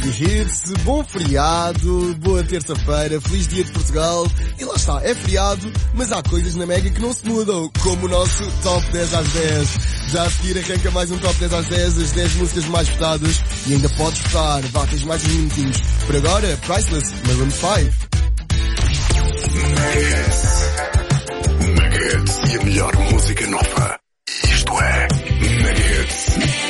Mega Hits, bom feriado, boa terça-feira, feliz dia de Portugal. E lá está, é feriado, mas há coisas na Mega que não se mudam, como o nosso Top 10 às 10. Já a seguir arranca mais um Top 10 às 10, as 10 músicas mais votadas, e ainda podes votar, vá, tens mais uns minutinhos. Por agora, Priceless, Maroon 5. Mega Hits e a melhor música nova. Isto é Mega Hits.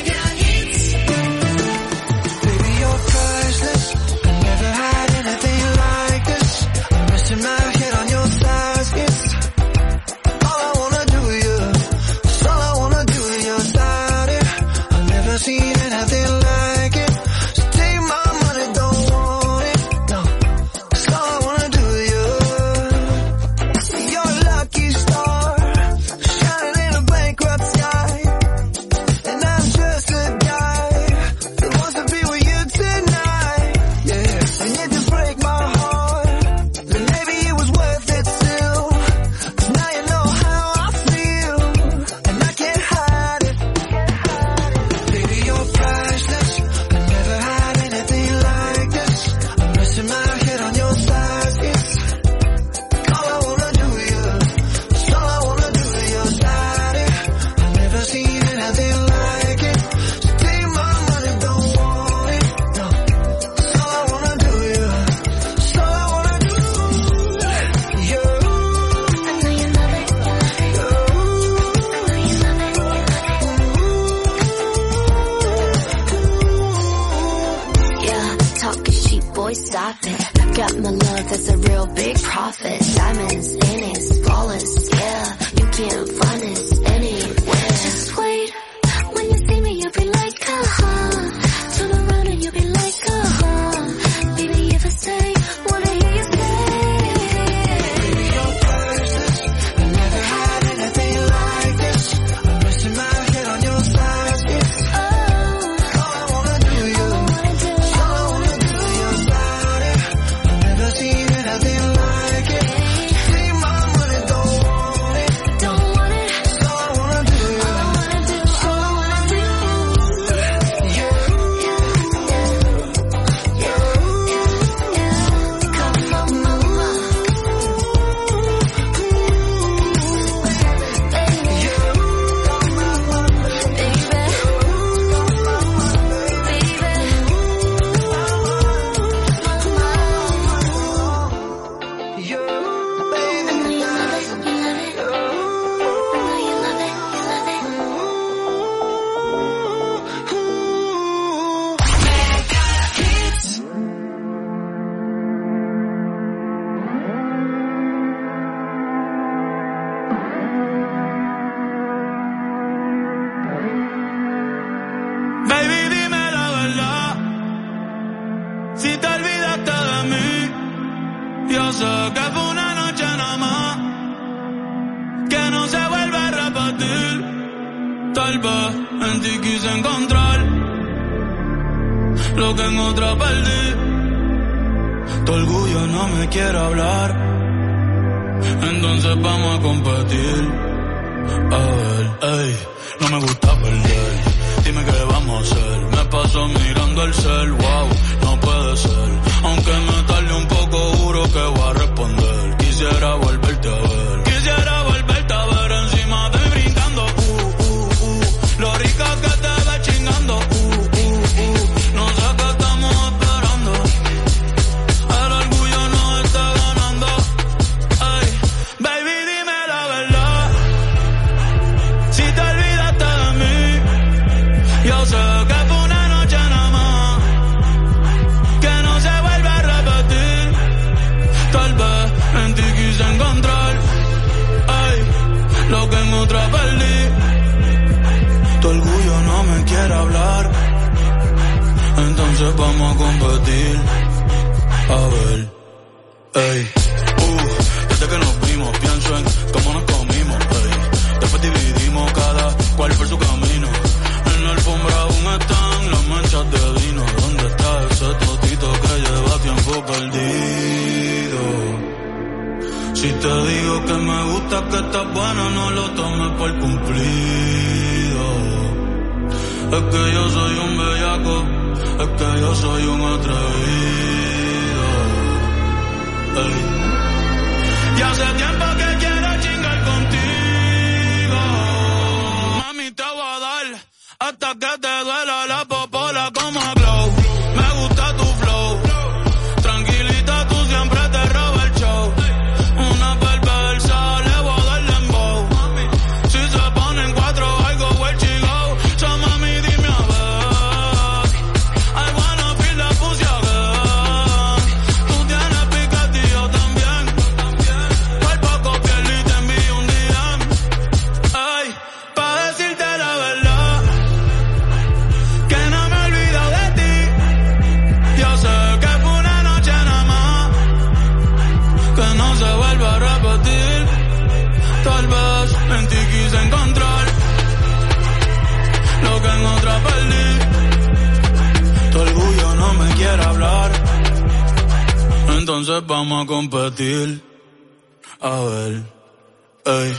Si te digo que me gusta, que estás buena, no lo tomes por cumplido. Es que yo soy un bellaco, Es que yo soy un atrevido. Ey. Y hace tiempo que quiero chingar contigo. Mami, te voy a dar hasta que te duela la popola como glow. Me gusta tu flow. Tranquilita, tú siempre te robas el show. Una perversa, le voy a dar dembow. Si se ponen cuatro, I go where she go. So mami, dime a ver. I wanna feel the pussy again. Tú tienes picante y yo también. Por poco piel y te envío un DM. Ay, pa' decirte la verdad, que no me olvido de ti. Yo sé que fue una noche nada más, que no se vuelve a repetir. Tal vez en ti quise encontrar lo que en otra perdí. Tu orgullo no me quiere hablar, entonces vamos a competir. A ver, ey.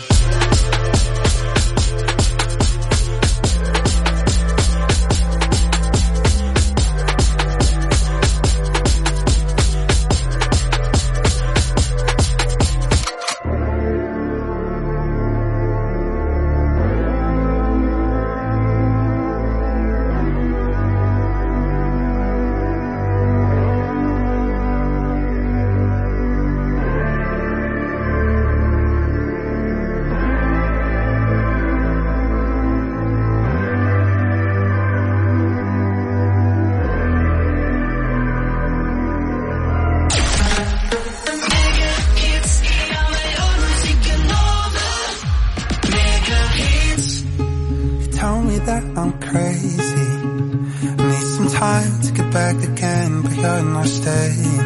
Tell me that I'm crazy. Need some time to get back again, but you're not staying.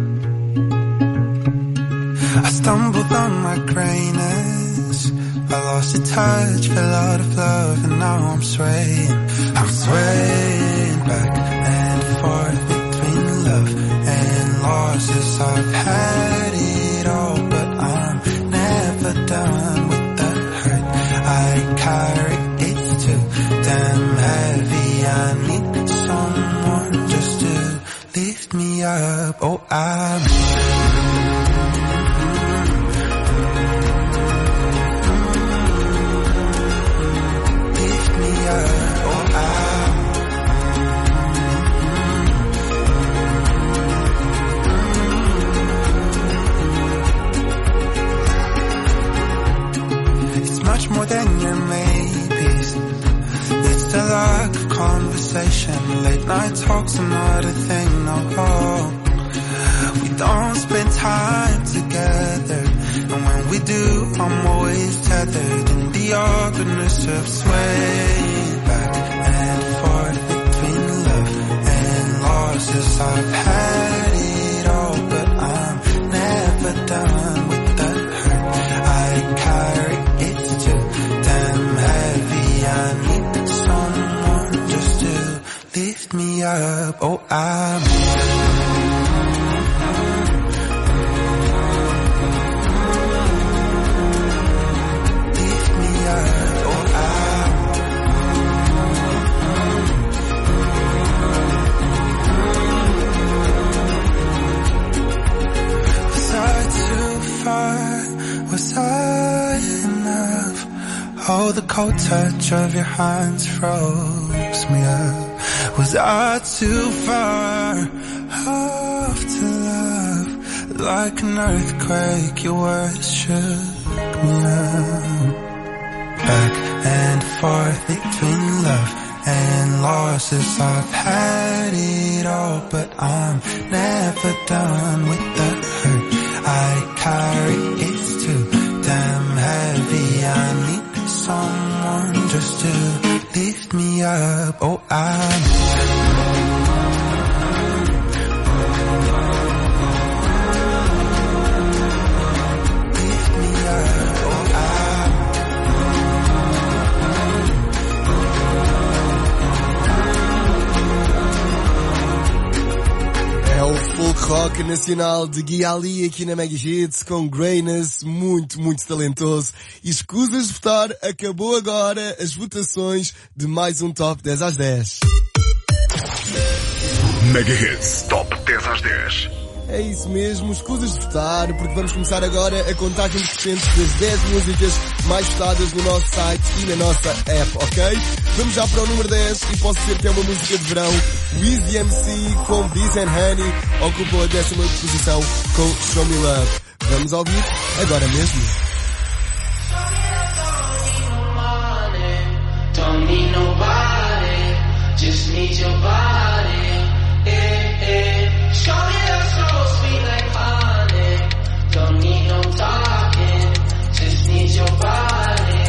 I stumbled on my greatness. I lost the touch, fell out of love, and now I'm swaying. I'm swaying back and forth between love and losses. I've had it all, but I'm never done with the hurt I carry. Damn heavy, I need someone just to lift me up. Oh, lift me up. Oh, it's much more than your maybes. It's a lack of conversation. Late night talks are not a thing, no. We don't spend time together, and when we do, I'm always tethered in the awkwardness of swaying back and forth between love and losses. I've had it all, but I'm never done with the hurt I carry. It's too damn heavy, I need someone just to lift me up. Oh, lift me up. Oh, was I too far? Was I enough? Oh, the cold touch of your hands froze me up. Was I too far off to love? Like an earthquake, your words shook me up. Back and forth between love and losses. I've had it all, but I'm never done with the hurt I carry. It's too damn heavy, I need someone just to lift me up. Oh, lift me up. Oh, é o folk rock nacional de Gui Ali aqui na Mega Hits com Greyness, muito, muito talentoso. E escusas de votar, acabou agora as votações de mais um Top 10 às 10. Mega Hits Top 10 às 10. É isso mesmo, escusas de votar, porque vamos começar agora a contagem decrescente das 10 músicas mais votadas no nosso site e na nossa app, ok? Vamos já para o número 10 e posso dizer que é uma música de verão. O Easy MC com Biz and Honey ocupou a 10ª posição com Show Me Love. Vamos ouvir agora mesmo. Don't need nobody, just need your body. Show me love so sweet like honey. Don't need no talking, just need your body.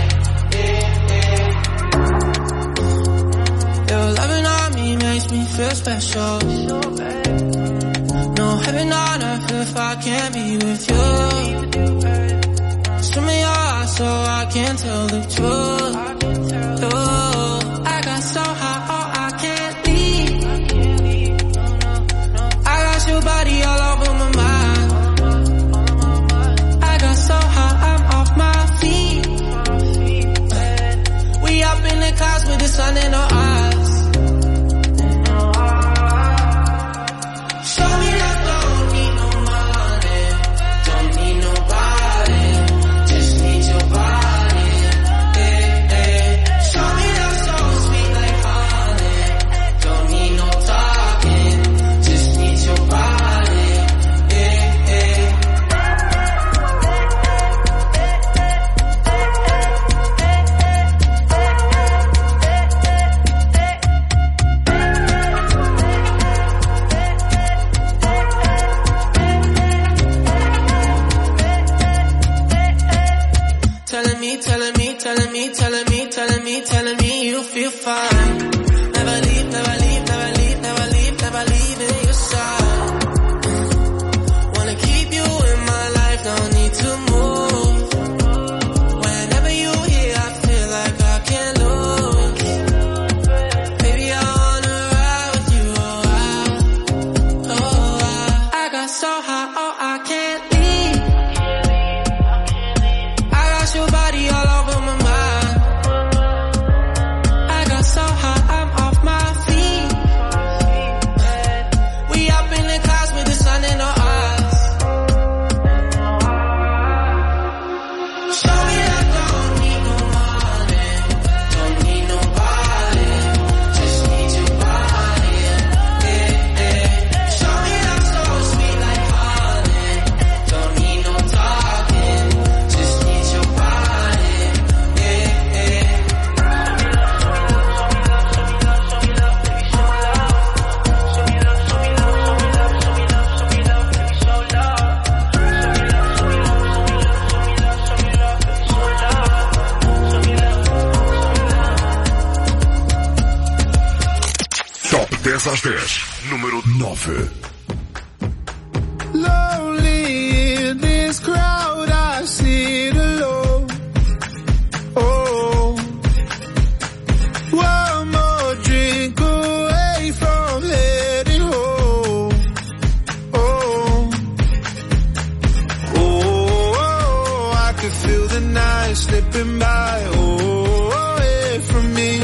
Your loving on me makes me feel special. No heaven on earth if I can't be with you. Show me your eyes so I can tell the truth. I got so high, oh I can't leave. I got your body all over my mind. I got so high, I'm off my feet. We up in the clouds with the sun in our eyes. Show me that don't need no money, don't need nobody, just need your body. Show me that so sweet like honey, don't need no talking, just need your body. Telling me you feel fine. Never leave, never leave, never leave, never leave, never leave in your side. Wanna keep you in my life, don't need to move. Whenever you're here, I feel like I can't lose. Baby, I wanna ride with you, I got so high, oh I can't leave. I got your body all over my mind. So high, I'm off my feet. We up in the clouds with the sun in our eyes. Show me that don't need no money, don't need nobody, just need your body. Show me that so sweet like honey, don't need no talking, just need your body. Top 10 às 10. Número 9. Lonely in this crowd, I sit alone. Oh, one more drink away from heading home. Oh, oh, I could feel the night slipping by. Oh, away from me.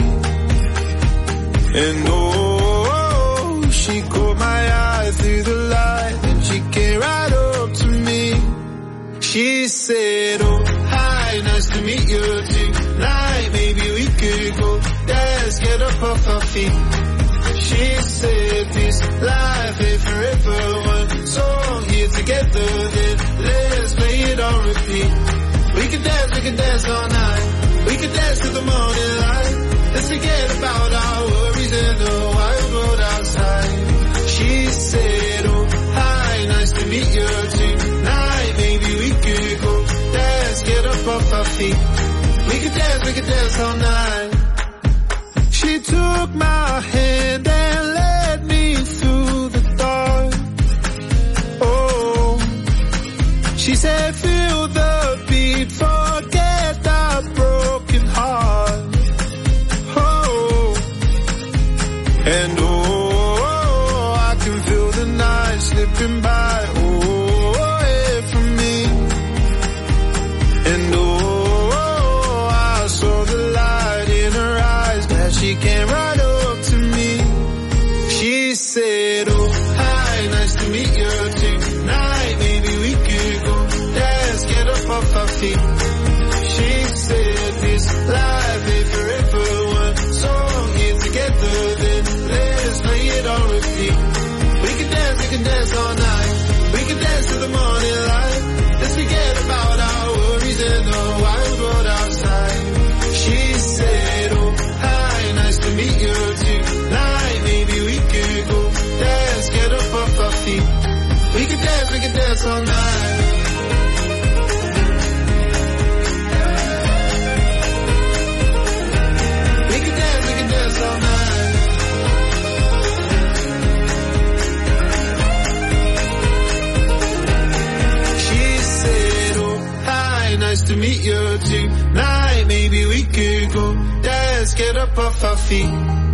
And oh, she caught my eye through the light, and she came right up to me. She said, oh, hi, nice to meet you tonight. Maybe we could go dance, get up off our feet. She said, this life ain't forever. One song here together, then let's play it on repeat. We can dance all night. We can dance till the morning light. Let's forget about our worries and the wild world outside. She said, oh, hi, nice to meet you tonight. Maybe we could go dance, get up off our feet. We could dance all night. She took my hand and led me through the dark. Oh, she said, feel the beat, forget the broken heart. And oh, I can feel the night slipping by, oh, away from me. And oh, I saw the light in her eyes, that she came right up to me. She said, the morning light. Let's forget about our worries and the wine brought outside. She said, oh, hi, nice to meet you tonight. Maybe we could go dance, get up off our feet. We could dance all night. We could dance all night. She said, oh, hi, nice to meet you tonight. Maybe we could go dance, get up off our feet.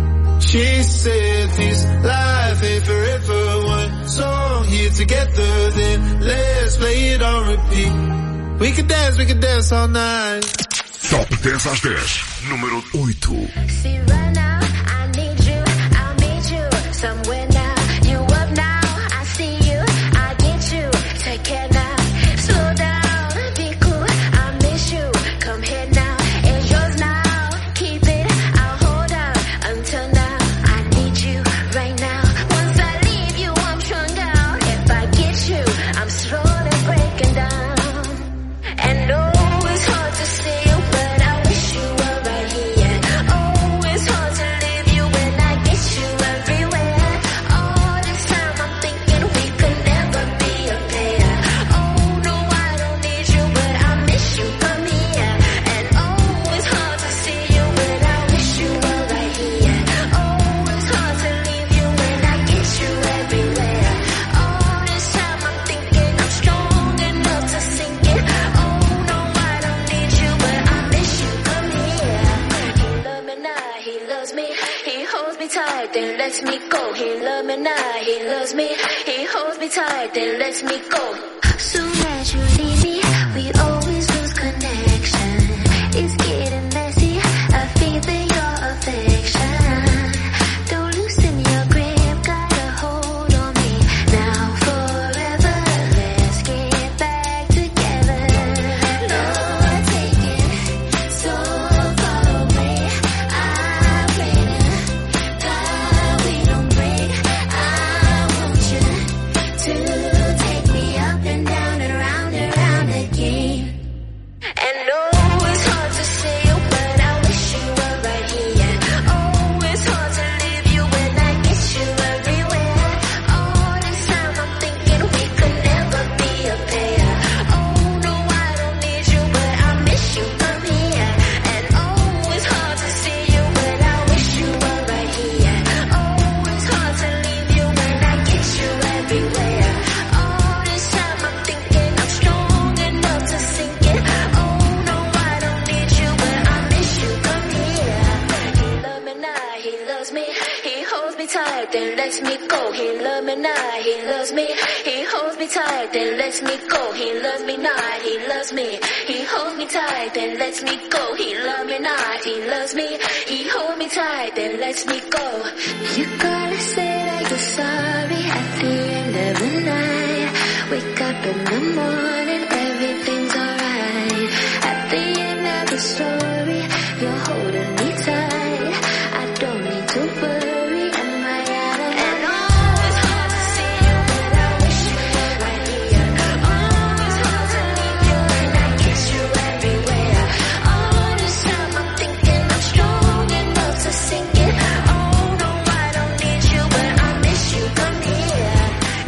She said this life ain't forever. One song here together, then let's play it on repeat. We could dance all night. Top 10 às 10, número 8. See right now, I need you, I'll meet you somewhere now. You up now, I see you, I get you, take care now. Slow down, be cool, I miss you, come here now. It's yours now, keep it, I'll hold out until now. I need you right now. Once I leave you, I'm strung out. If I get you, I'm slowly breaking down. And oh, it's hard to see you, but I wish you were right here. Oh, it's hard to leave you when I get you everywhere. All this time I'm thinking we could never be a pair. Oh, no, I don't need you, but I miss you from here. And oh, it's hard to see you, but I wish you were right here. Oh, it's hard to leave you when I get you everywhere. All this time I'm thinking I'm strong enough to sink it. Oh, no, I don't need you, but I miss you from here. He love me now, he loves me. He holds me tight, then lets me go. He love me now, he loves me. He holds me tight, then lets me go. Soon as you leave me, we always lose connection. It's getting messy, I feel your affection. Don't loosen your grip, got a hold on me. Now forever, let's get back together. Lord, take it so far away. I pray to God we don't break. I want you to take me up and down and round again. And oh, it's hard to see you, but I wish you were right here. Oh, it's hard to leave you when I get you everywhere. All this time I'm thinking we could never be a pair. Oh, no, I don't need you, but I miss you from here. And oh, it's hard to see you, but I wish you were right here. Oh, it's hard to leave you when I get you everywhere. All this time I'm thinking I'm strong enough to sink it. Oh, no, I don't need you, but I miss you from here. He love me now, he loves me. He holds me tight, then lets me go. He love me now, he loves me. He holds me tight, then lets me go. He loves me now, he loves me. He holds me tight, then lets me go. He love me now, he loves me. He holds me tight, then lets me go. You gotta say that you're sorry at the end of the night. Wake up in the morning, everything's alright. At the end of the story, you're holding me tight. I don't need to worry, am I out of and oh, it's hard to see you, but I wish you were right here. Oh, it's hard to leave you when I get you everywhere. All this time I'm thinking I'm strong enough to sink it. Oh, no, I don't need you, but I miss you from here.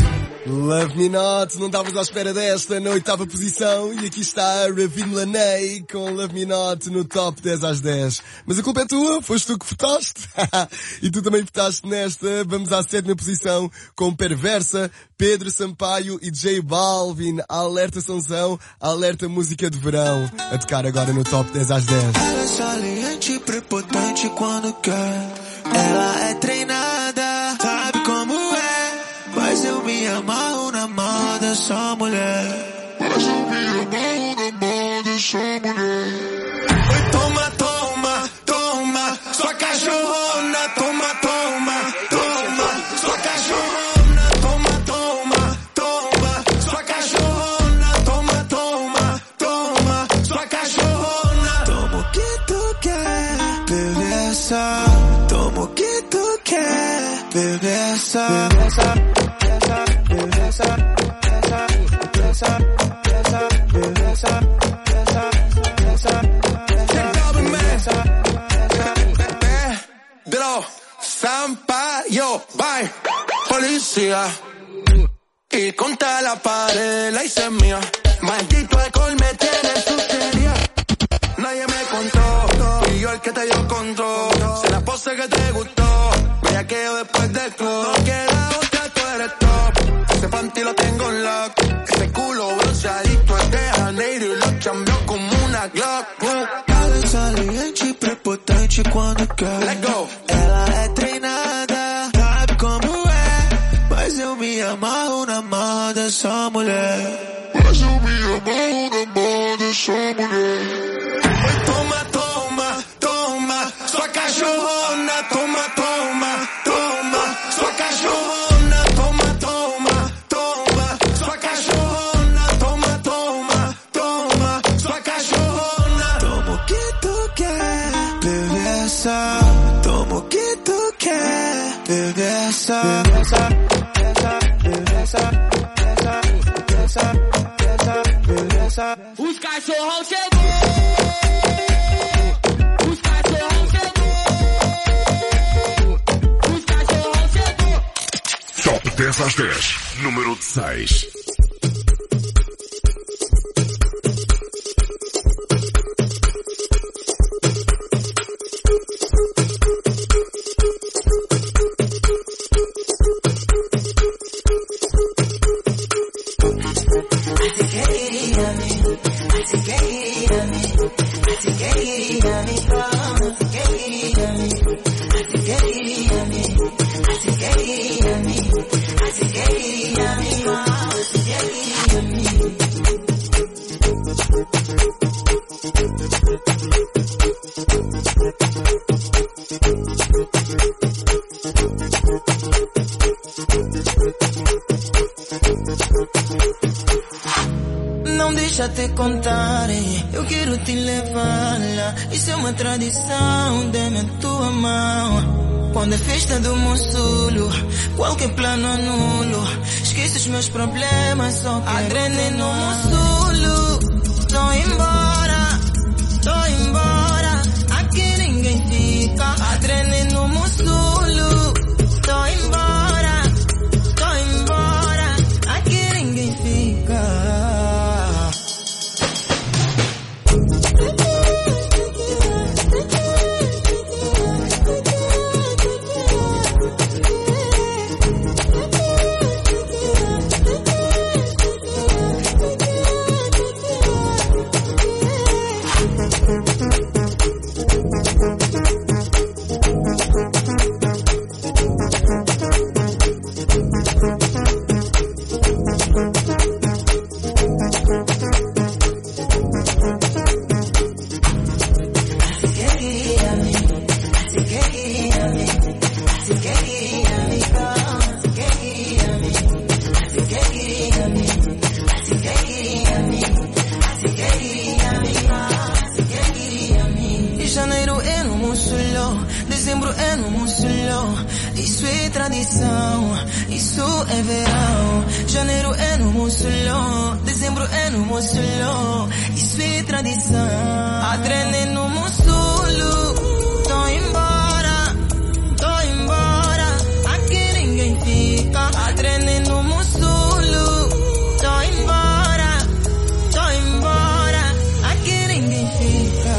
Love Me Not, não estavas à espera desta, na 8ª posição, e aqui está a Ravine Laney com Love Me Not no top 10 às 10. Mas a culpa é tua, foste tu que votaste. E tu também votaste nesta. Vamos à 7ª posição com Perversa, Pedro Sampaio e J Balvin. Alerta Sansão, alerta música de verão. A tocar agora no top 10 às 10. Ela é saliente e prepotente quando quer. Ela é treinada, sabe como é. Mas eu me amarro na mão dessa mulher. Mas eu me amarro na mão dessa mulher. Oi, toma, toma, toma, sua cachorrona. Toma, toma, toma, sua cachorrona. Toma, toma, toma, sua cachorrona. Toma, toma, toma, sua cachorrona. Toma o que tu quer, perversa. Toma o que tu quer, perversa. Perversa, perversa, perversa. Sampaio, vai, policía. Y contra la pared la hice mía. Maldito alcohol me tiene en sustería. Nadie me contó, fui yo el que te dio control. Se la pose que te gustó, me quedo después del club. No queda otra, tú eres top. Ese panty lo tengo en lock. Ese culo bronceadito es de Janeiro y lo chambeó como una Glock. Ela saliente e prepotente quando quer. Let go. Ela é treinada, sabe como é. Mas eu me amarro na marra dessa mulher. Mas eu me amarro na marra dessa mulher. Toma, toma, toma, sua cachorrona. Toma, toma, toma, sua cachorrona. Toma, toma, toma, sua cachorrona. Toma, toma, toma, sua cachorrona. Toma o que tu quer, perversa. Toma o que tu quer, perversa. Os cachorrão chegou. Os cachorrão chegou. Os cachorrão chegou. Top 10 às 10, número 6. Não deixa te contarem, eu quero te levar lá. Isso é uma tradição, dê-me a tua mão. Quando é festa do Monsulo, qualquer plano anulo. Esqueço os meus problemas, só quero no Monsulo. Tô embora, aqui ninguém fica. Adrene no Monsulo. Tô embora, aqui ninguém fica. Janeiro é no Monsulo, dezembro é no Monsulo. Isso é tradição, isso é verão. Janeiro é no Monsulo, dezembro é no Monsulo. Isso é tradição. Adrene no Monsulo. Tô embora, aqui ninguém fica. Adrene no Monsulo. Tô embora, aqui ninguém fica.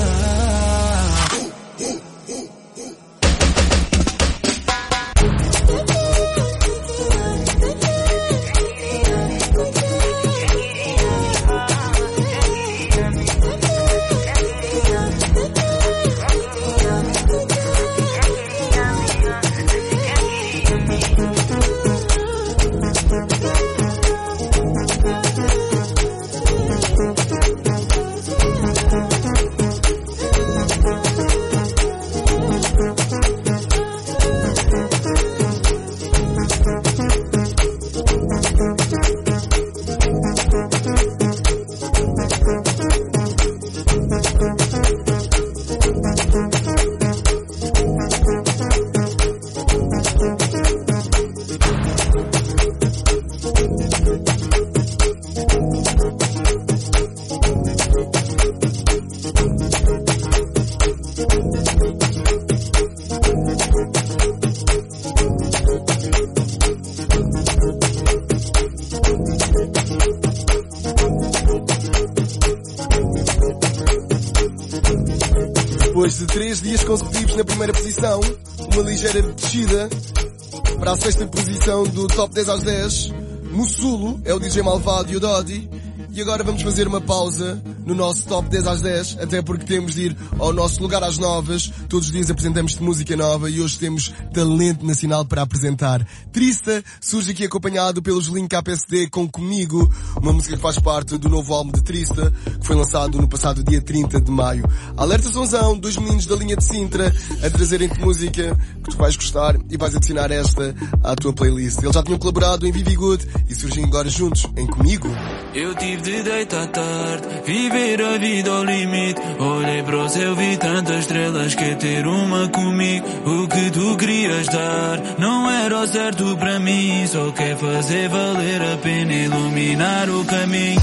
Depois de 3 dias consecutivos na primeira posição, uma ligeira descida para a 6ª posição do Top 10 às 10, Mussulo é o DJ Malvado e o Dodi. E agora vamos fazer uma pausa no nosso Top 10 às 10, até porque temos de ir ao nosso lugar às novas. Todos os dias apresentamos-te música nova e hoje temos talento nacional para apresentar. Trista surge aqui acompanhado pelos Link KPSD com Comigo, uma música que faz parte do novo álbum de Trista, que foi lançado no passado dia 30 de maio. Alerta Sonzão, 2 meninos da linha de Sintra, a trazerem-te música que tu vais gostar e vais adicionar esta à tua playlist. Eles já tinham colaborado em Vivi Good e surgem agora juntos em Comigo. Eu tive de deitar tarde, viver a vida ao limite. Olhei para o céu, vi tantas estrelas, que ter uma comigo. O que tu querias dar não era o certo para mim. Só quer fazer valer a pena, iluminar o caminho.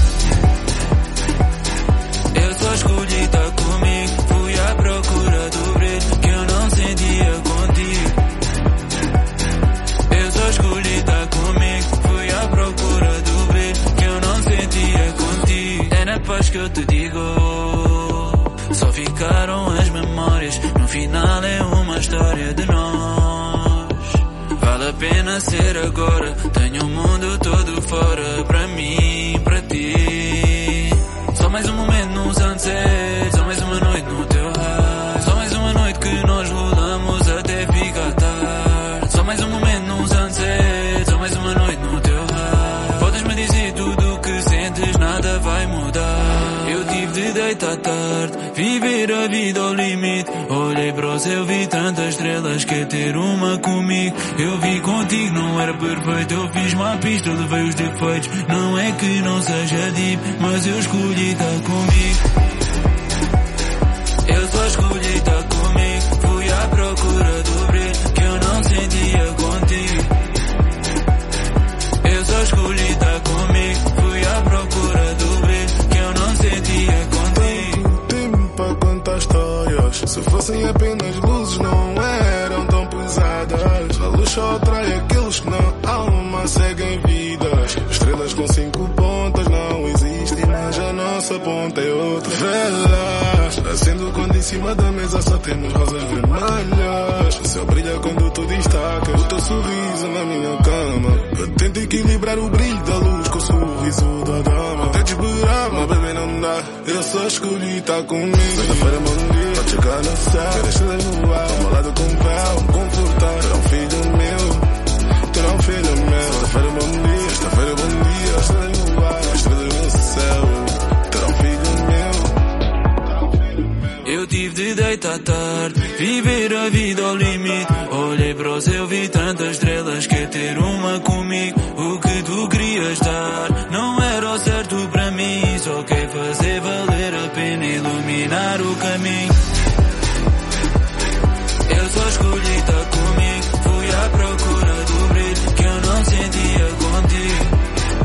Eu só escolhi estar comigo, fui à procura do brilho que eu não sentia contigo. Eu só escolhi estar comigo, fui à procura do brilho que eu não sentia contigo. É na paz que eu te digo, só ficaram as memórias. No final é uma história de nós. Vale a pena ser agora, tenho o mundo todo fora. Para mim, para ti. Só mais um momento no sunset, só mais uma noite no teu ar. Só mais uma noite que nós rolamos até ficar tarde. Só mais um momento no sunset, só mais uma noite no teu ar. Podes-me dizer tudo o que sentes, nada vai mudar. Eu tive de deitar tarde, viver a vida ao limite. Olhei para o céu, vi tantas estrelas, quer ter uma comigo. Eu vi contigo, não era perfeito, eu fiz uma pista, levei os defeitos. Não é que não seja deep, mas eu escolhi estar comigo. Eu só escolhi estar comigo, fui à procura do brilho que eu não sentia contigo. Eu só escolhi estar comigo, fui à procura do brilho que eu não sentia contigo. Tempo para contar histórias, se fossem apenas luzes não eram tão pesadas. A luz só atrai aqueles que na alma seguem vidas. Estrelas com 5 pontas não existem, mas a nossa ponta é outra. Velas, acendo quando em cima da mesa só temos rosas vermelhas. O céu brilha quando tu destacas o teu sorriso na minha cama. Eu tento equilibrar o brilho da luz com o sorriso da dama. Tento esperar, mas bebê não dá. Eu só escolhi estar comigo. Sexta-feira é bom dia, pode chegar no céu. Quero estrelas no ar, ao meu lado com pé, me confortar. Terá um filho meu, terá um filho meu. Sexta-feira é bom dia, sexta-feira é bom dia. Estrelas no ar, estrelas no céu. Terá um filho meu. Eu tive de deitar tarde, viver a vida ao limite. Olhei para o céu, vi tantas estrelas, quer ter uma comigo. O que tu querias dar não era o certo para mim. Só quer fazer valer a pena, iluminar o caminho. Eu só escolhi estar comigo, fui à procura do brilho que eu não sentia contigo.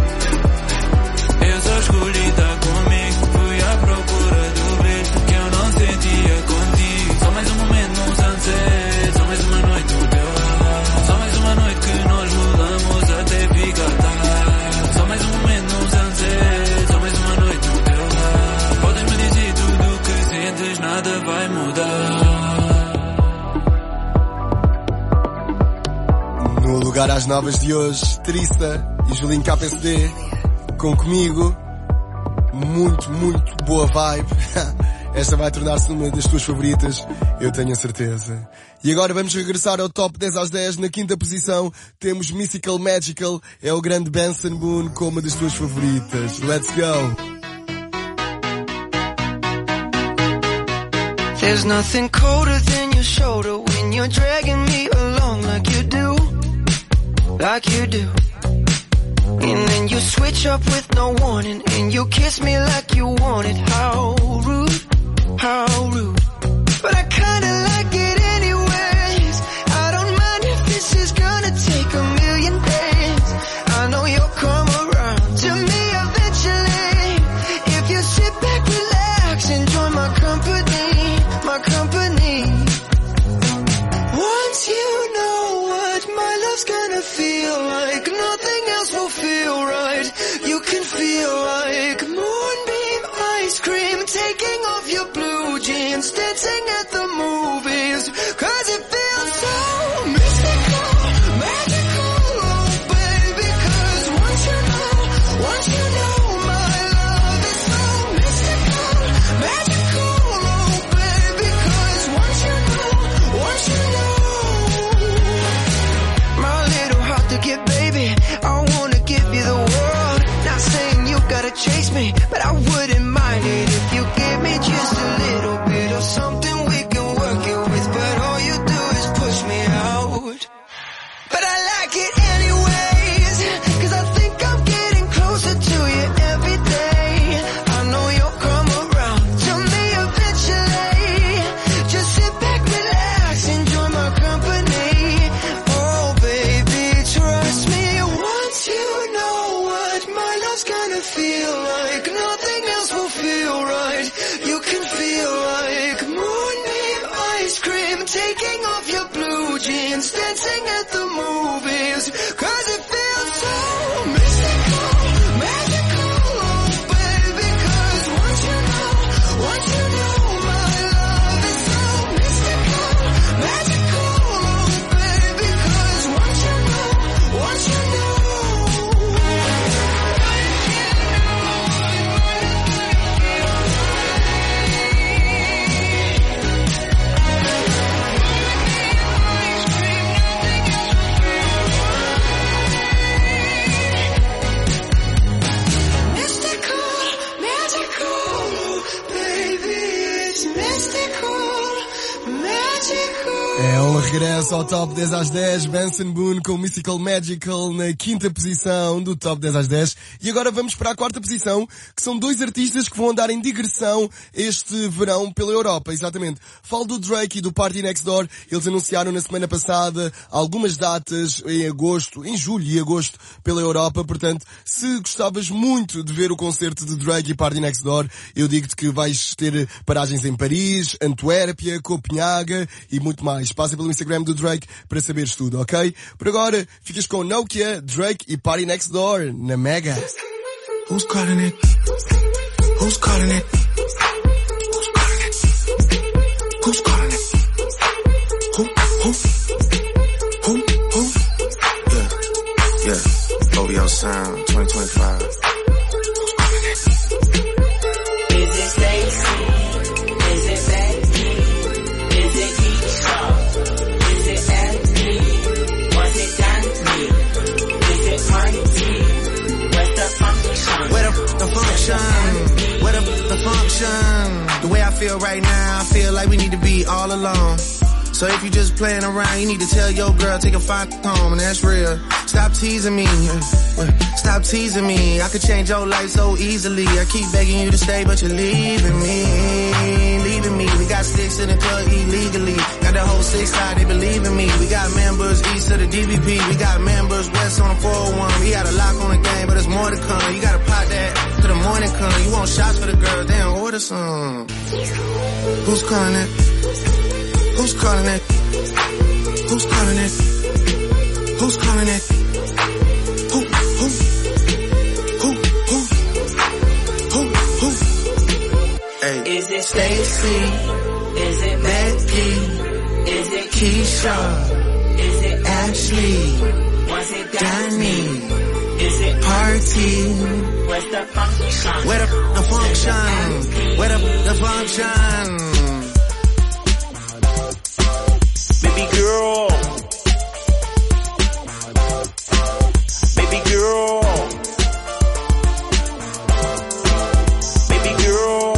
Eu só escolhi estar comigo, fui à procura do brilho que eu não sentia contigo. Só mais um momento no sunset, só mais uma noite no teu ar. Só mais uma noite que nós rolamos até ficar tarde. Só mais um momento no sunset, só mais uma noite no teu ar. Podes-me dizer tudo o que sentes, nada vai mudar. No lugar às novas de hoje, Trista e Julinho KPSD com Comigo. Muito, muito boa vibe. Esta vai tornar-se uma das tuas favoritas, eu tenho a certeza. E agora vamos regressar ao Top 10 às 10. Na 5ª posição temos Mystical Magical, é o grande Benson Boone com uma das tuas favoritas. Let's go! There's nothing colder than your shoulder when you're dragging me along like you do. Like you do. And then you switch up with no warning and you kiss me like you want it. How rude, how rude. But I kinda like it anyways. I don't mind if this is gonna take a million days. I know you'll come around to me eventually. If you sit back, relax, enjoy my company, my company. Once you know what my love's gonna feel like, nothing else will feel right. You can feel like moonbeam ice cream, taking off your blue jeans. movies, 'cause it feels so mystical, magical, oh baby, 'cause once you know my love is so mystical, magical, oh baby, 'cause once you know. My little heart to give, baby, I wanna give you the world. Not saying you gotta chase me, but I wouldn't mind it if you give me just a little bit of something we can work it with. But all you do is push me out. But I like it anyways, 'cause I think I'm getting closer to you every day. I know you'll come around to me eventually. Just sit back, relax, enjoy my company. Oh baby, trust me, once you know what my love's gonna feel like, nothing else will feel right. You can feel like moonbeam ice cream, taking off your blue jeans, dancing at the movies, 'cause it feels so mystical, magical, oh baby, 'cause once you know my love is so mystical, magical, oh baby, 'cause once you know. É um regresso ao Top 10 às 10, Benson Boone com Mystical Magical na quinta posição do Top 10 às 10. E agora vamos para a quarta posição, que são dois artistas que vão andar em digressão este verão pela Europa, exatamente. Falo do Drake e do Party Next Door. Eles anunciaram na semana passada algumas datas em julho e agosto pela Europa. Portanto, se gostavas muito de ver o concerto de Drake e Party Next Door, eu digo-te que vais ter paragens em Paris, Antuérpia, Copenhaga e muito mais. Passa pelo Instagram do Drake para saberes tudo, ok? Por agora, ficas com Nokia, Drake e Party Next Door na Mega. Who's calling it? Who's calling it? Who's calling it? Who's calling it? Who? Yeah. OVO Sound 2025. Who's calling it? Is it Stacy? Is it Becky? Is it Keisha? Is it Anthony? Was it Danny? Is it Party? Where's the function? Where the function? Where the function? The way I feel right now, I feel like we need to be all alone. So if you just playing around, you need to tell your girl, take a fine home, and that's real. Stop teasing me. Stop teasing me. I could change your life so easily. I keep begging you to stay, but you're leaving me. Leaving me. We got sticks in the club illegally. Got the whole 6 side, they believe in me. We got members east of the DVP. We got members west on the 401. We got a lock on the game, but there's more to come. You gotta pop that to the morning come. You want shots for the girls, then order some. Who's calling it? Who's calling it? Who's calling it? Who's calling it? Who? Hey. Is it Stacy? Is it Becky? Is it Keisha? Is it Ashley? Was it Danny? Is it Party? Where's the function? Where the function? Where the function? Baby girl. Baby girl. Baby girl.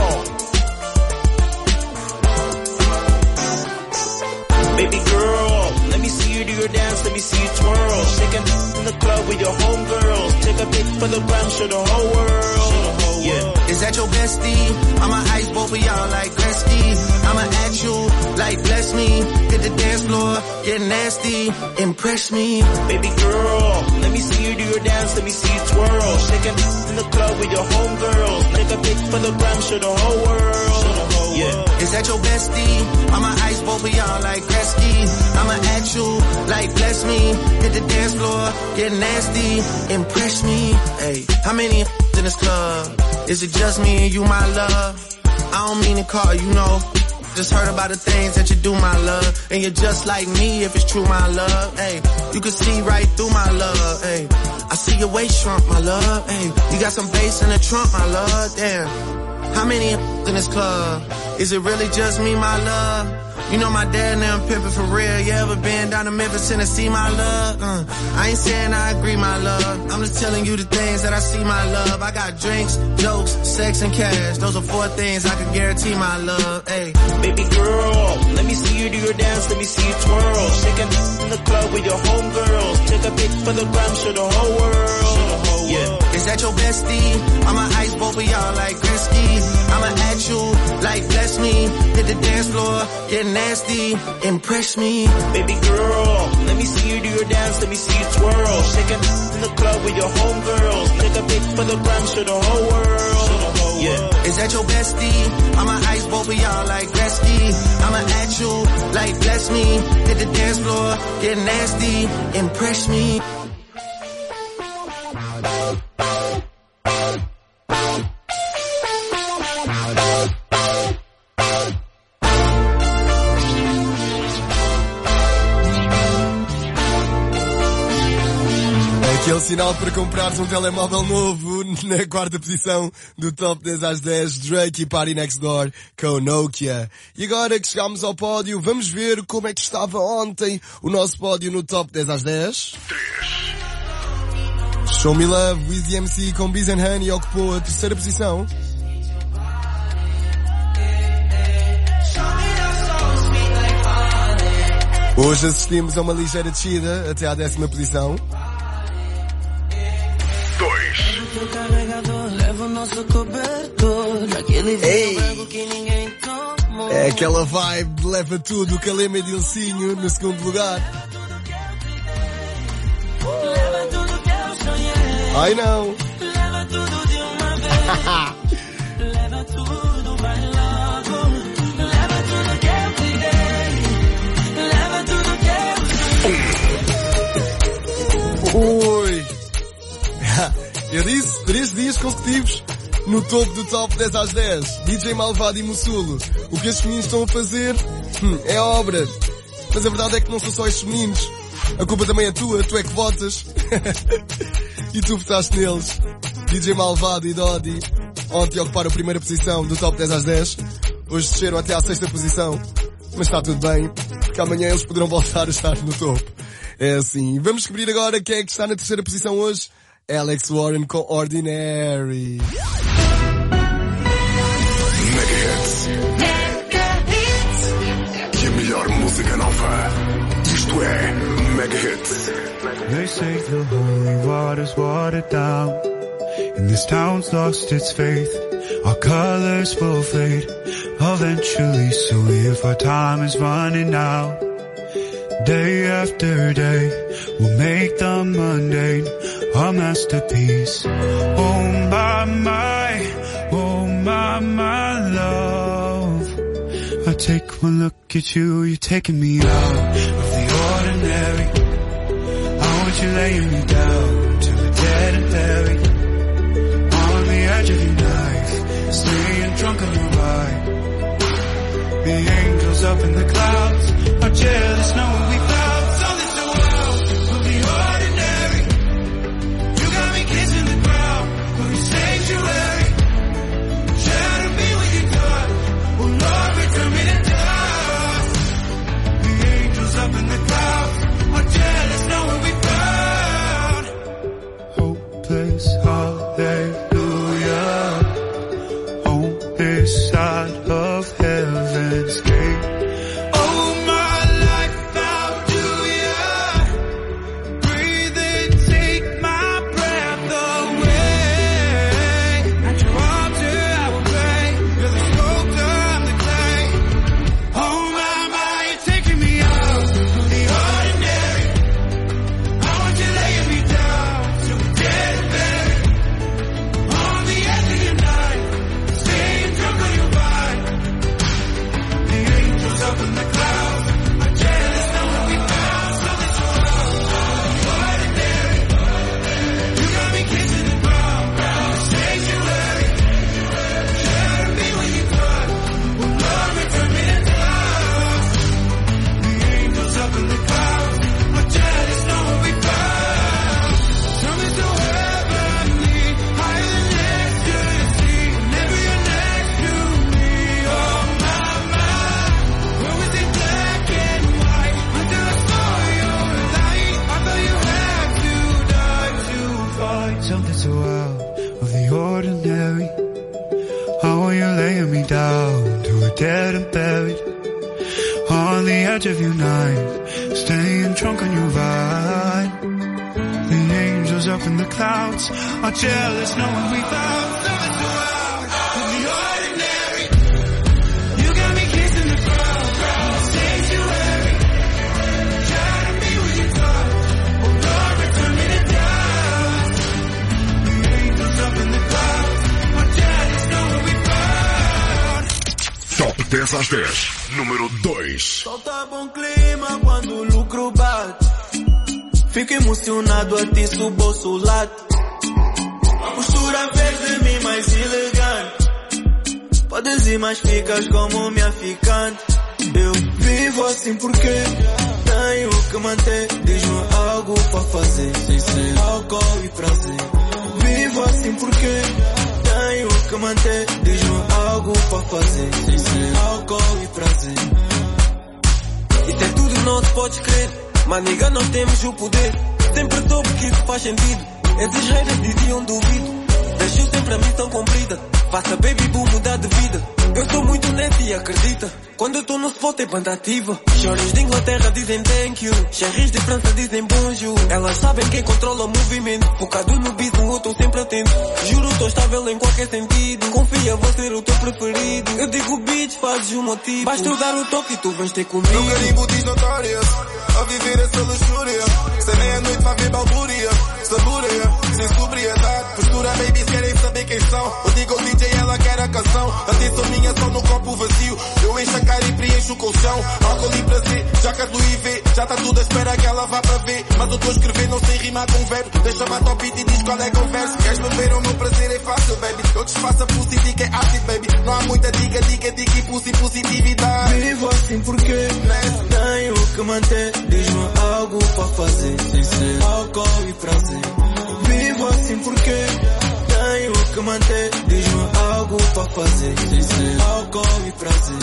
Baby girl. Let me see you do your dance, let me see you twirl. Shaking in the club with your homegirls. Take a pic for the brand, show the whole world. Yeah. Is that your bestie? I'ma ice both of y'all like Gretzky. I'ma at you like bless me. Hit the dance floor, get nasty, impress me. Baby girl, let me see you do your dance, let me see you twirl. Shaking in the club with your homegirls. Take a pic for the gram, show the whole world. Yeah. Is that your bestie? I'ma ice both of y'all like Gretzky. I'ma at you like bless me. Hit the dance floor, get nasty, impress me. Hey, how many in this club? Is it just me and you, my love? I don't mean to call, you know. Just heard about the things that you do, my love. And you're just like me if it's true, my love. Hey, you can see right through my love. Hey, I see your waist shrunk, my love. Hey, you got some bass in the trunk, my love. Damn, how many in this club? Is it really just me, my love? You know my dad and them pimpin' for real. You ever been down to Memphis, Tennessee, my love? I ain't saying I agree, my love. I'm just telling you the things that I see, my love. I got drinks, jokes, sex, and cash. Those are 4 things I can guarantee, my love. Hey, baby girl, let me see you do your dance, let me see you twirl. Shake it in the club with your homegirls. Take a pic for the gram, show the whole world. Yeah. Is that your bestie? I'ma ice both of y'all like Gretzky. I'ma at you like bless me. Hit the dance floor, get nasty, impress me. Baby girl, let me see you do your dance, let me see you twirl. Shake it in the club with your homegirls. Take a pic for the gram, show the whole world. Yeah. Is that your bestie? I'ma ice both of y'all like Gretzky. I'ma at you like bless me. Hit the dance floor, get nasty, impress me. Aquele sinal para comprares um telemóvel novo na 4ª posição do Top 10 às 10, Drake e Party Next Door com o Nokia. E agora que chegámos ao pódio, vamos ver como é que estava ontem o nosso pódio no Top 10 às 10. 3. Show Me Love, Weezy MC com Bees and Honey ocupou a 3ª posição. Hoje assistimos a uma ligeira descida até à 10ª posição. Ei! É aquela vibe de leva tudo, Calema e Dilcinho no 2º lugar. Ai não! Ui! Eu disse 3 dias consecutivos no topo do Top 10 às 10. DJ Malvado e Mussulo. O que estes meninos estão a fazer é obra. Mas a verdade é que não são só estes meninos. A culpa também é tua, tu é que votas. E tu votaste neles. DJ Malvado e Dodi ontem ocuparam a 1ª posição do Top 10 às 10. Hoje desceram até à 6ª posição. Mas está tudo bem, porque amanhã eles poderão voltar a estar no topo. É assim. Vamos descobrir agora quem é que está na 3ª posição hoje. Alex Warren com Ordinary. E a melhor música nova. Isto é Mega Hits. They say the holy water's watered down, and this town's lost its faith. Our colors will fade eventually, so if our time is running out, day after day, we'll make the mundane a masterpiece. Oh my love. I take one look at you, you're taking me out of the ordinary. I want you laying me down to the dead and buried. On the edge of your knife, staying drunk on your ride. The angels up in the clouds are jealous knowing we found something so wild. We'll be ordinary. You got me kissing the ground, we'll be sanctuary. Share to be with you, God. Oh Lord, return me to dust. The angels up in the clouds are jealous knowing we found hopeless hallelujah on this side of heaven's gate. Oh me down to a dead and buried on the edge of your night, staying drunk on your ride. The angels up in the clouds are jealous knowing we found something so out of the ordinary. You got me kissing the ground, sanctuary. Try to be what you thought, oh Lord, return me to dust. The angels up in the clouds are jealous knowing we found. Top 10 às 10, número 2. Solta bom clima quando o lucro bate. Fico emocionado a ti, subo o lado. Postura verde de mim mais elegante. Podes ir, mas ficas como minha ficante. Eu vivo assim porque tenho que manter. Diz-me algo para fazer, sem ser álcool e prazer. Vivo assim porque tenho que manter. Diz-me algo para fazer, sem ser álcool e prazer. E tem tudo, não te podes crer. Mas nigga, nós temos o poder. Sempre soube que isso faz sentido. Esses haters diziam duvido. Deixou sempre a missão cumprida. Faça baby boom mudar de vida. Eu sou muito neto e acredita. Quando eu tô no spot é banda ativa. Choros de Inglaterra dizem thank you. Cherries de França dizem bonjour. Elas sabem quem controla o movimento. Focado no business, eu tô sempre atento. Juro, tô estável em qualquer sentido. Confia, vou ser o teu preferido. Eu digo bitch, fazes o motivo. Basta eu dar o toque e tu vens ter comigo. Meu carimbo diz notórias. A viver essa luxúria. Sem meia-noite vai ver balbúria. Saboreia, sem sobriedade. Postura, babies querem saber quem são. Eu digo ao DJ, ela quer a canção. Atenção minha só no copo vazio. Eu encho a cara e preencho o colchão. Álcool e prazer, já que a Louis V. Já tá tudo à espera que ela vá para ver. Mas eu tô a escrever, não sei rimar com verbo. Deixa bater o beat e diz qual é a conversa. Queres beber o meu prazer é fácil, baby. Eu desfaço a pussy, diga é ácido, baby. Não há muita dica e pussy, positividade. Vivo assim porque tenho que manter. Diz-me algo para fazer, sem ser álcool e prazer. Vivo assim porque tenho que manter. Diz-me algo para fazer, sem ser álcool e prazer.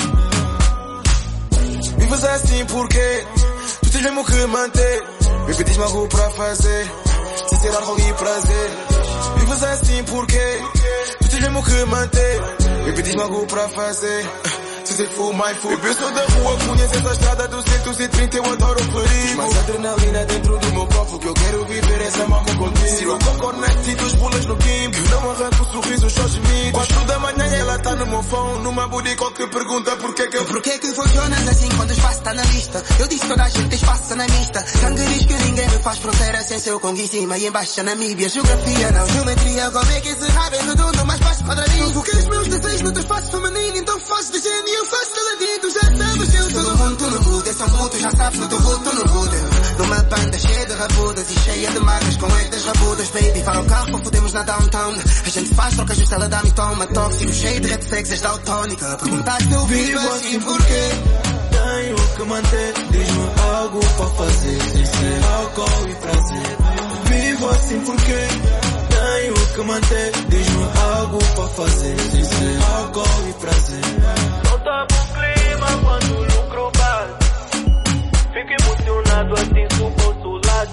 Vives assim porque tu tens mesmo que manter. Baby, diz-me algo para fazer, sem ser álcool e prazer. Vives assim porque tu tens mesmo que manter. Baby, diz-me algo para fazer, sem ser full my full. Eu penso da rua, conheço essa estrada do 130, eu adoro o perigo. Mais adrenalina dentro do meu copo, que eu quero viver essa marca contigo. Se eu concornete e dos bolas no quimbo, não arranco o sorriso, só gemidos. 4 da manhã ela tá no meu phone, numa booty que pergunta porquê que funcionas assim quando o espaço tá na lista. Eu disse toda a gente tem espaço na mista. Sangue diz que ninguém me faz fronteira sem seu Congo em cima e embaixo a Namíbia. Geografia não, geometria, como é que esse rabo é redondo, mais baixo quadradinho. Foquei os meus desejos no teu espaço feminino, então faço de gênio, eu faço peladinho. Tu já sabes, eu todo mundo, tu no hood, esse é um puto, já sabes, no teu hood, tu no hood. Numa banda cheia de rabudas e cheia de magas com estas rabudas, baby. Para o carro, para fodemos na downtown. A gente faz troca justa, ela dá-me toma tóxico, cheio de red flags, és daltónica. Perguntar se eu vivo assim porquê tenho que manter. Diz-me algo para fazer, sem ser álcool e prazer. Vivo assim porque tenho que manter. Diz-me algo para fazer, sem ser álcool e prazer. Solta bom clima quando o lucro bate. Fico emocionado assim, subo o lado.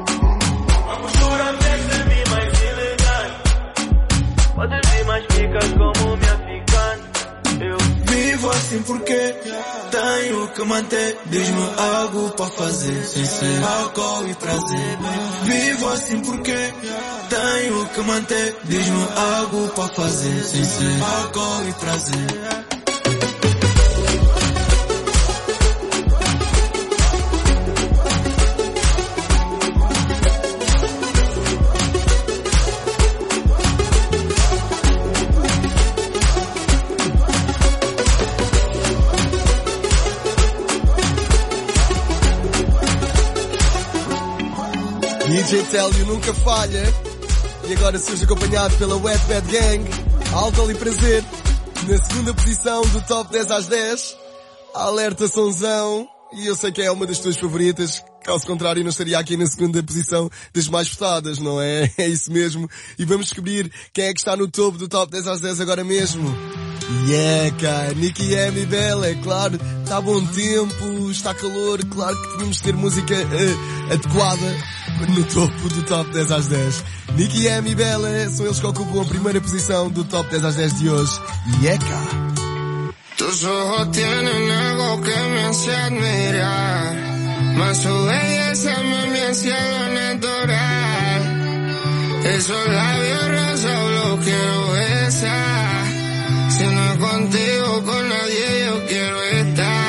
A postura verde de mim mais elegante. Podes ir, mas ficas como minha ficante. Eu vivo assim porque tenho que manter. Diz-me algo para fazer, sem ser álcool e prazer. Vivo assim porque tenho que manter. Diz-me algo para fazer, sem ser álcool e prazer. DJ Télio nunca falha. E agora surge acompanhado pela Wet Bad Gang. Álcool e prazer. Na segunda posição do Top 10 às 10. Alerta Sonzão. E eu sei que é uma das tuas favoritas. Caso contrário, não estaria aqui na segunda posição das mais votadas, não é? É isso mesmo. E vamos descobrir quem é que está no topo do Top 10 às 10 agora mesmo. Cá, Nicky M e Bella, é claro, está bom tempo, está calor, claro que tínhamos de ter música adequada no topo do Top 10 às 10. Nicky M e Bella são eles que ocupam a primeira posição do Top 10 às 10 de hoje. Cá. Tus ojos tienen algo que me hace admirar, mas su belleza me cielo natural. Esos labios rosas los quiero besar. Si no es contigo, con nadie yo quiero estar.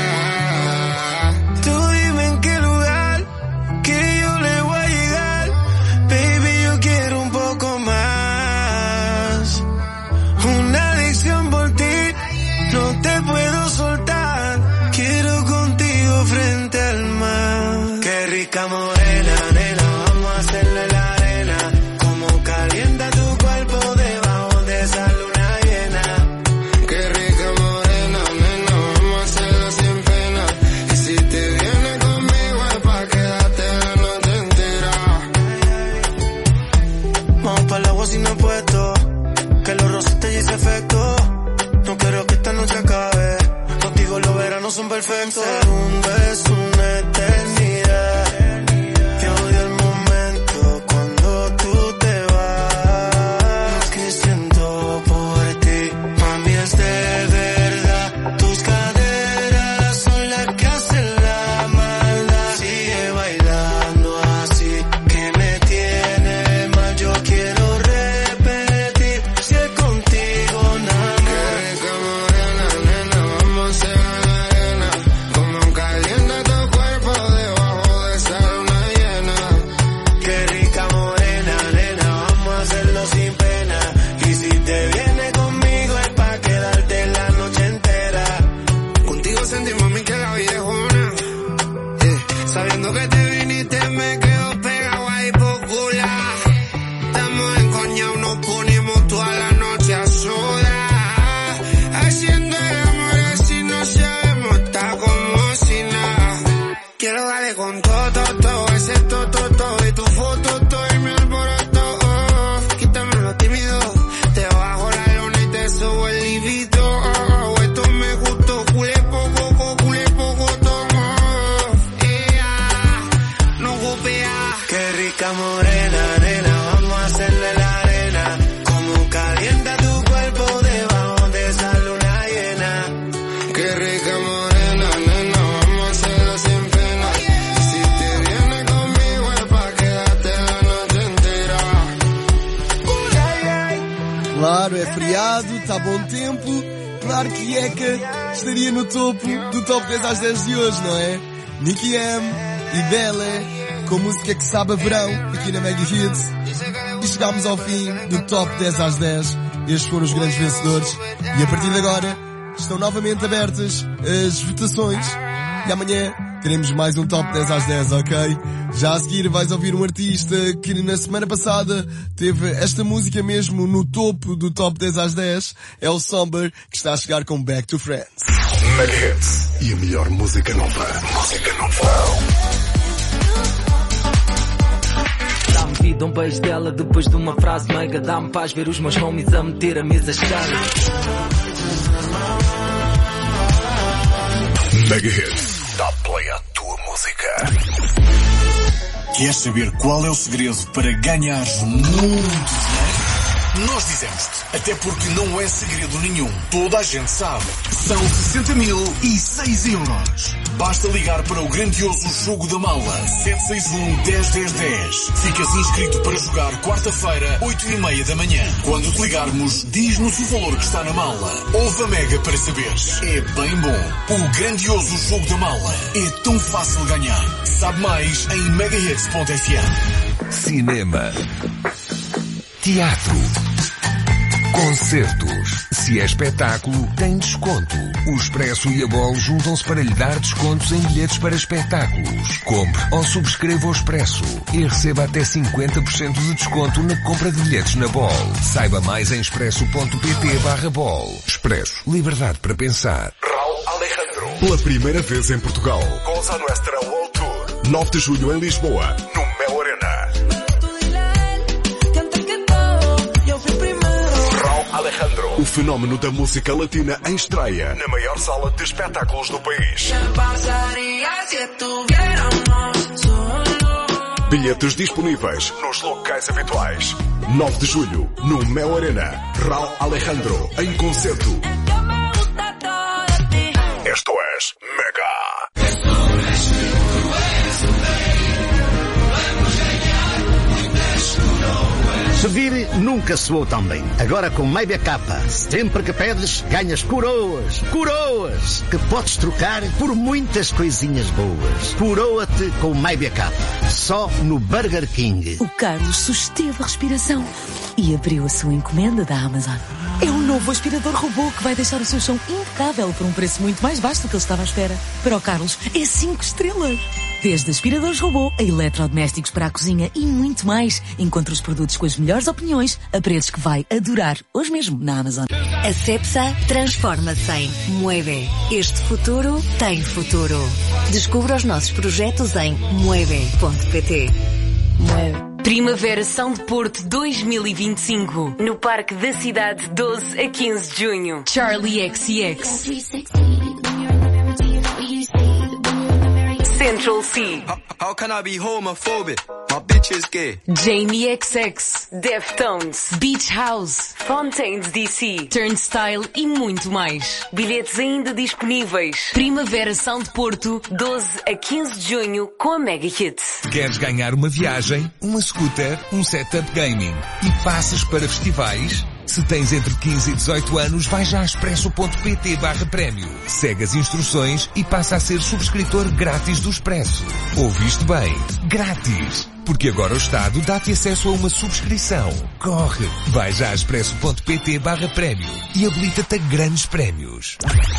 Tú dime en qué lugar que yo le voy a llegar. Baby, yo quiero un poco más. Una adicción por ti, no te puedo soltar. Quiero contigo frente al mar. Qué rica morena, nena, vamos a hacerle la arena. Como calienta tu cuerpo debajo de esa luna llena. Qué rica morena, nena, vamos a hacerlo sin pena. Y si te vienes conmigo es pa' quedarte la noche entera. Vamos pa'l agua sin apuesto, que los rosas te hice efecto. No quiero que esta noche acabe, contigo los veranos son perfectos. Un segundo es una eternidad. Te odio el momento cuando tú te vas. Lo que siento por ti, mami, es de verdad. Tus caderas son las que hacen la maldad. Sigue bailando así, que me tiene mal. Yo quiero repetir, si es contigo nada más. Qué rica morena, nena, vamos a hacer la arena. Como calienta tu cuerpo debajo de esa luna llena. Qué rica morena, nena, vamos a hacerlo sin pena. Y si te vienes conmigo es pa' quedarte la noche entera. Contigo sentí, mami, que la vida es una. Sabiendo que te viniste me quedo pegado ahí por cular. Estamos encoñados, nos ponemos toda la noche a solas. Haciendo el amor así no sabemos, está como si nada. Quiero darle con todo, ese todo, y tu foto, todo y mi alboroto. Quítame lo tímido, te bajo la luna y te subo el libido. Esto me gustó, culé poco, tomo. No golpea. Qué rica morena, nena, vamos a hacerle la arena. Como calienta tu cuerpo debajo de esa luna llena. Qué rica morena, nena, vamos a hacerlo sin pena. Y si te vienes conmigo es pa' quedarte la noche entera. Claro, é feriado, está bom tempo. Claro que Eka estaria no topo do Top 10 às 10 de hoje, não é? Nicky M e Belle, com música que sabe a verão, aqui na Mega Hits. E chegámos ao fim do Top 10 às 10. Estes foram os grandes vencedores. E a partir de agora, estão novamente abertas as votações. E amanhã teremos mais um Top 10 às 10, ok? Já a seguir vais ouvir um artista que na semana passada teve esta música mesmo no topo do Top 10 às 10. É o Somber, que está a chegar com Back to Friends. Mega Hits e a melhor música nova. Música nova. Dá-me vida um beijo dela depois de uma frase meiga. Dá-me paz ver os meus homies a meter a mesa cheia. Mega Hits. Dá play à tua música. Queres saber qual é o segredo para ganhares muito dinheiro? Nós dizemos-te, até porque não é segredo nenhum. Toda a gente sabe. São 60.006 euros. Basta ligar para o grandioso Jogo da Mala 761-10-10-10. Ficas inscrito para jogar quarta-feira, 8h30 da manhã. Quando te ligarmos, diz-nos o valor que está na mala. Ouve a Mega para saberes. É bem bom. O grandioso Jogo da Mala é tão fácil ganhar. Sabe mais em megahits.fm. Cinema. Teatro. Concertos. Se é espetáculo, tem desconto. O Expresso e a Bol juntam-se para lhe dar descontos em bilhetes para espetáculos. Compre ou subscreva o Expresso e receba até 50% de desconto na compra de bilhetes na Bol. Saiba mais em expresso.pt/Bol. Expresso. Liberdade para pensar. Raul Alejandro. Pela primeira vez em Portugal. Cosa Nuestra World Tour. 9 de julho em Lisboa, no Mel Arena. Alejandro, o fenómeno da música latina em estreia na maior sala de espetáculos do país. Bilhetes disponíveis nos locais habituais. 9 de julho, no Mel Arena. Raul Alejandro, em concerto. Pedir nunca soou tão bem. Agora com Maybe Capa, sempre que pedes, ganhas coroas. Coroas! Que podes trocar por muitas coisinhas boas. Coroa-te com Maybe Capa. Só no Burger King. O Carlos susteve a respiração e abriu a sua encomenda da Amazon. É um novo aspirador robô que vai deixar o seu chão impecável por um preço muito mais baixo do que ele estava à espera. Para o Carlos, é 5 estrelas. Desde aspiradores robô a eletrodomésticos para a cozinha e muito mais. Encontre os produtos com as melhores opiniões a preços que vai adorar. Hoje mesmo na Amazon. A Cepsa transforma-se em Mueve. Este futuro tem futuro. Descubra os nossos projetos em mueve.pt. Mueve. Primavera São de Porto 2025. No Parque da Cidade, 12 a 15 de junho. Charlie XCX. Central C. How can I be homophobic? My bitch is gay. Jamie XX, Deftones, Beach House, Fontaines DC, Turnstile e muito mais. Bilhetes ainda disponíveis. Primavera São de Porto, 12 a 15 de junho com a Mega Hits. Queres ganhar uma viagem, uma scooter, um setup gaming e passas para festivais? Se tens entre 15 e 18 anos, vai já a expresso.pt/prémio. Segue as instruções e passa a ser subscritor grátis do Expresso. Ouviste bem? Grátis! Porque agora o Estado dá-te acesso a uma subscrição. Corre! Vai já a expresso.pt/prémio e habilita-te a grandes prémios.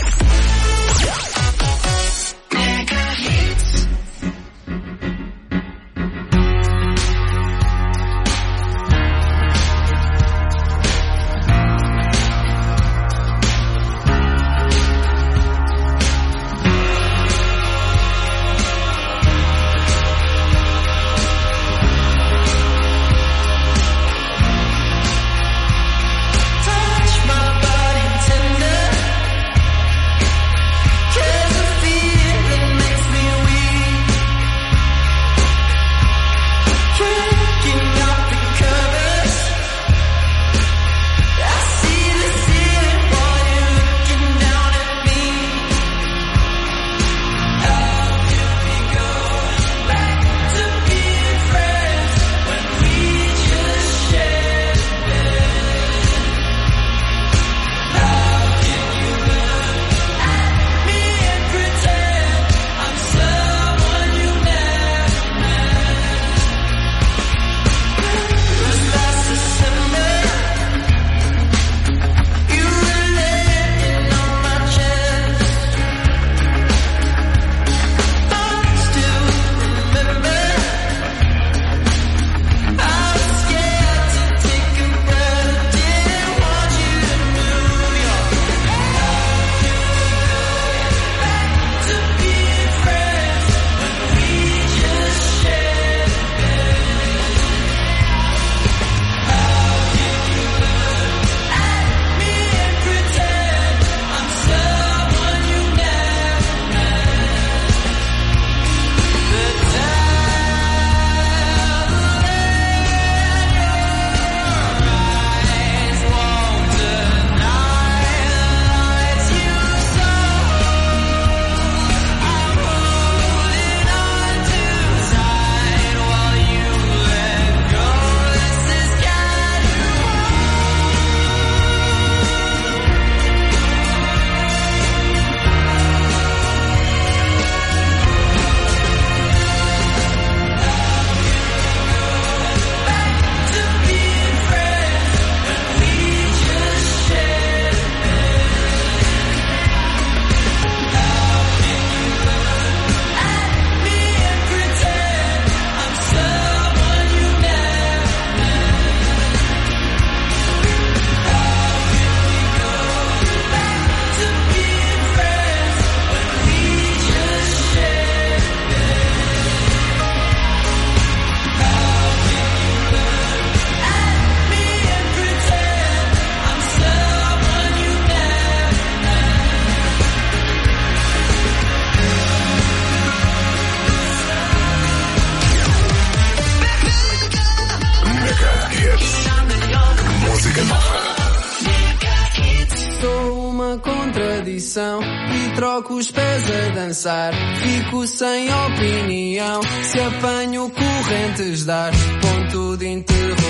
E troco os pés a dançar. Fico sem opinião. Se apanho correntes, dar ponto de interrogação.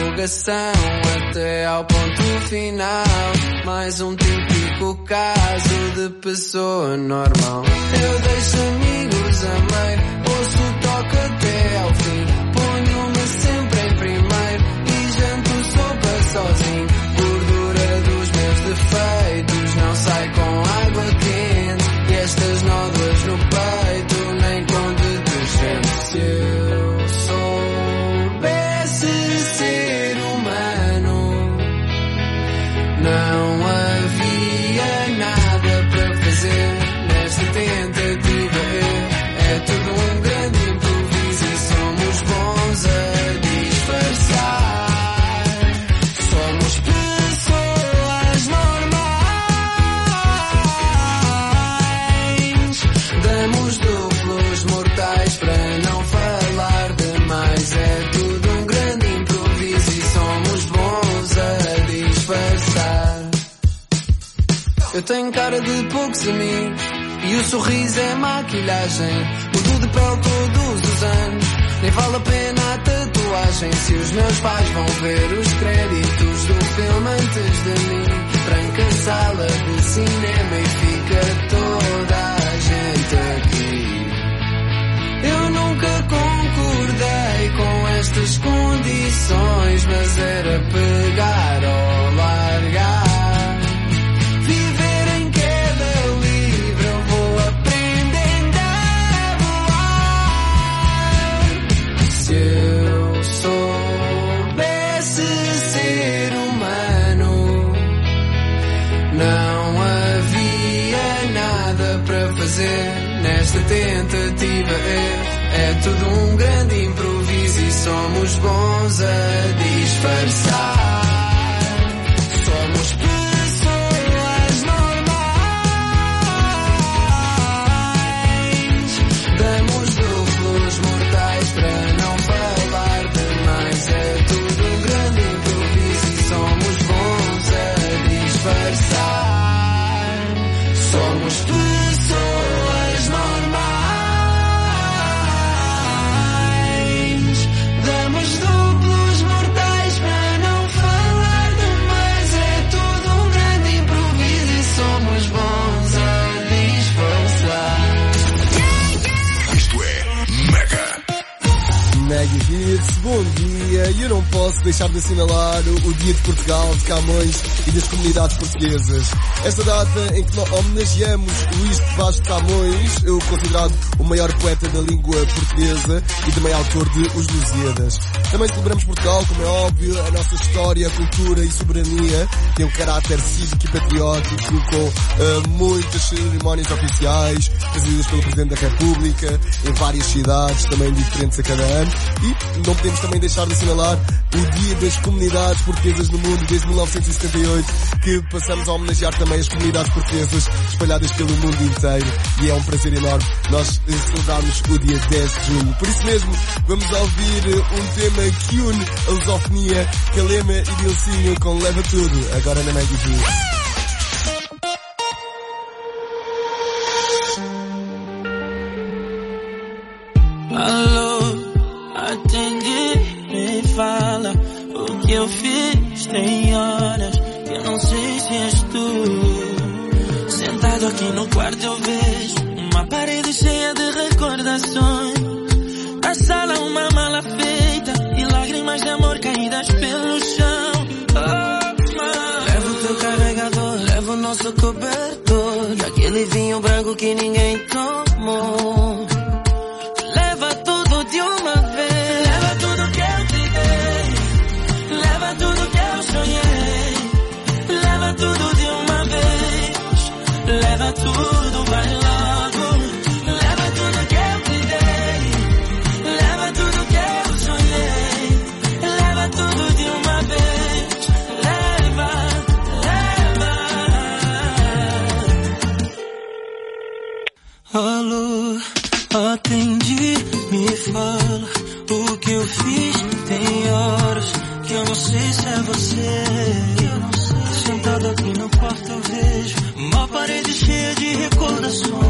interrogação até ao ponto final. Mais um típico caso de pessoa normal. Eu deixo amigos a meio, ouço o toque até ao fim. Ponho-me sempre em primeiro e janto sopa sozinho. Gordura dos meus defeitos não sai com água quente. E estas nódoas no peito nem com detergente. Se eu soubesse ser humano, não havia nada para fazer nesta tentativa. É tudo um grande improviso e somos bons a disfarçar. Somos pessoas normais. Damos duplos mortais para não falar demais. É tudo um grande improviso e somos bons a disfarçar. Eu tenho cara de poucos amigos e o sorriso é maquilhagem. Mudo de pele todos os anos, nem vale a pena a tatuagem. Se os meus pais vão ver os créditos do filme antes de mim, tranca a sala de cinema e fica toda a gente aqui. Eu nunca concordei com estas condições, mas era pegar ou largar. Viver em queda livre, eu vou aprendendo a voar. Se eu soubesse ser humano, não havia nada para fazer nesta tentativa. É tudo um grande improviso e somos bons a disfarçar. Somos pessoas normais. Damos duplos mortais para não falar demais. É tudo um grande improviso e somos bons a disfarçar. Somos pessoas normais. Damos duplos mortais para não falar demais. É tudo um grande improviso e somos bons a disfarçar. Isto é Mega. Mega Hits, bom dia. E eu não posso deixar de assinalar o Dia de Portugal, de Camões e das comunidades portuguesas. Esta data em que nós homenageamos Luís de Vaz de Camões, considerado o maior poeta da língua portuguesa e também autor de Os Lusíadas. Também celebramos Portugal, como é óbvio, a nossa história, cultura e soberania tem um caráter cívico e patriótico com muitas cerimónias oficiais presididas pelo Presidente da República em várias cidades, também diferentes a cada ano. E não podemos também deixar de assinalar o Dia das Comunidades Portuguesas no Mundo, desde 1978, que passamos a homenagear também as comunidades portuguesas espalhadas pelo mundo inteiro. E é um prazer enorme nós celebrarmos o dia 10 de junho. Por isso mesmo, vamos ouvir um tema que une a lusofonia, Calema e Dilcinho com Leva Tudo, agora na Mega Hits. Me fala o que eu fiz. Tem horas que eu não sei se és tu. Sentado aqui no quarto eu vejo uma parede cheia de recordações. Na sala uma mala feita e lágrimas de amor caídas pelo chão. Oh, levo o teu carregador, levo o nosso cobertor, daquele vinho branco que ninguém tomou. Leva tudo de uma vez. Leva tudo que eu te dei. Leva tudo que eu sonhei. Leva tudo de uma vez. Leva tudo, vai logo. Leva tudo que eu te dei. Leva tudo que eu sonhei. Leva tudo de uma vez. Leva, leva. Alô, atende, me fala o que eu fiz. Tem horas que eu não sei se é você. Sentado aqui no quarto eu vejo uma parede cheia de recordações.